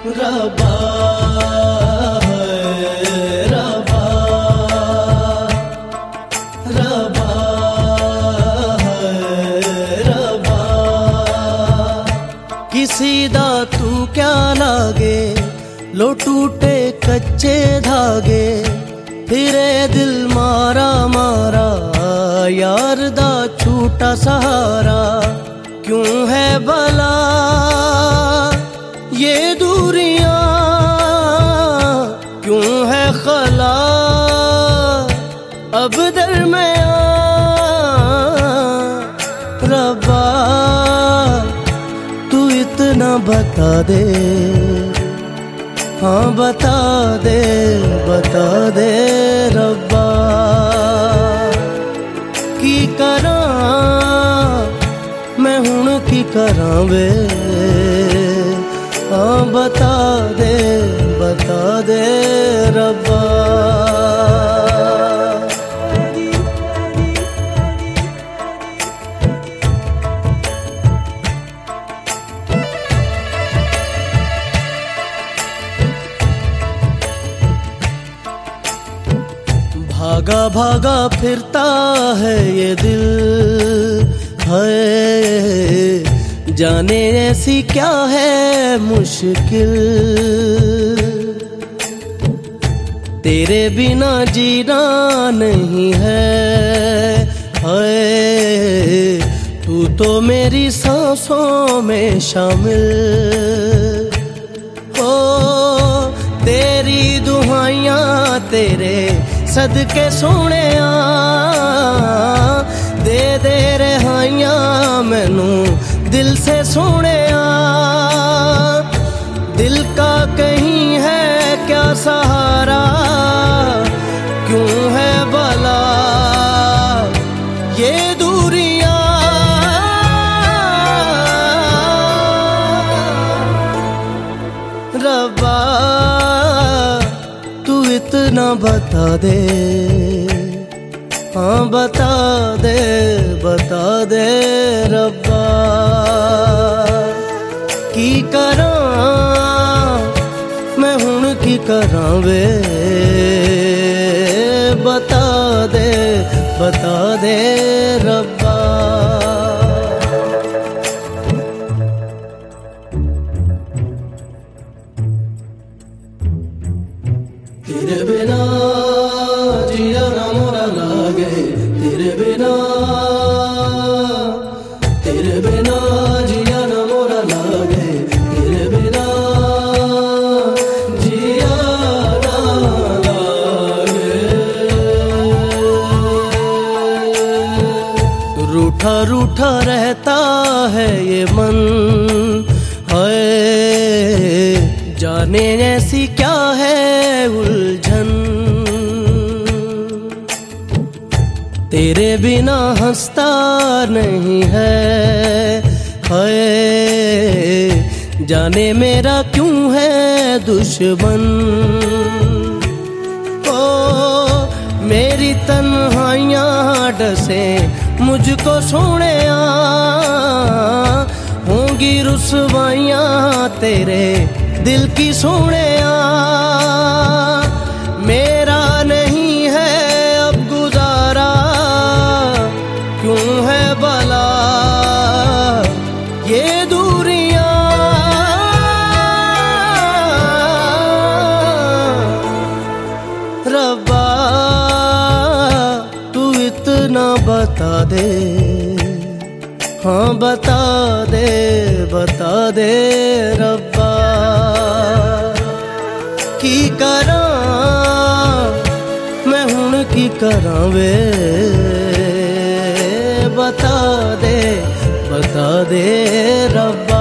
रब्बा रब्बा रब्बा रब्बा किसी दा तू क्या लागे लो टूटे कच्चे धागे फिरे दिल मारा मारा यार दा छूटा सहारा क्यों है भला ये दूरियां क्यों है खला अब दरमियां रब्बा तू इतना बता दे हाँ बता दे रब्बा की करा मैं हुण की करा वे हाँ बता दे रब्बा भागा भागा फिरता है ये दिल है जाने ऐसी क्या है मुश्किल तेरे बिना जीना नहीं है तू तो मेरी सांसों में शामिल ओ तेरी दुहाइयां तेरे सदके सोने दे रहाइयां मैनू दिल से सोने दिल का कहीं है क्या सहारा क्यों है भला ये दूरियां रब्बा तू इतना बता दे हाँ बता दे रब्बा की करा मैं हुण की करा वे बता दे रब्बा तेरे बिना जिया ना मोरा लागे तेरे बिना जिया ना मोरा लागे तेरे बिना जिया ना लागे रूठा रूठा रहता है ये मन जाने ऐसी क्या है उलझन तेरे बिना हंसता नहीं है जाने मेरा क्यों है दुश्मन ओ मेरी तन्हाइयां डसे मुझको सोने होंगी रुसवाइयां तेरे दिल की सोने मेरा नहीं है अब गुजारा क्यों है भला ये दूरियां रब्बा तू इतना बता दे हाँ बता दे रब्बा की करा मैं हुण की करा वे बता दे रब्बा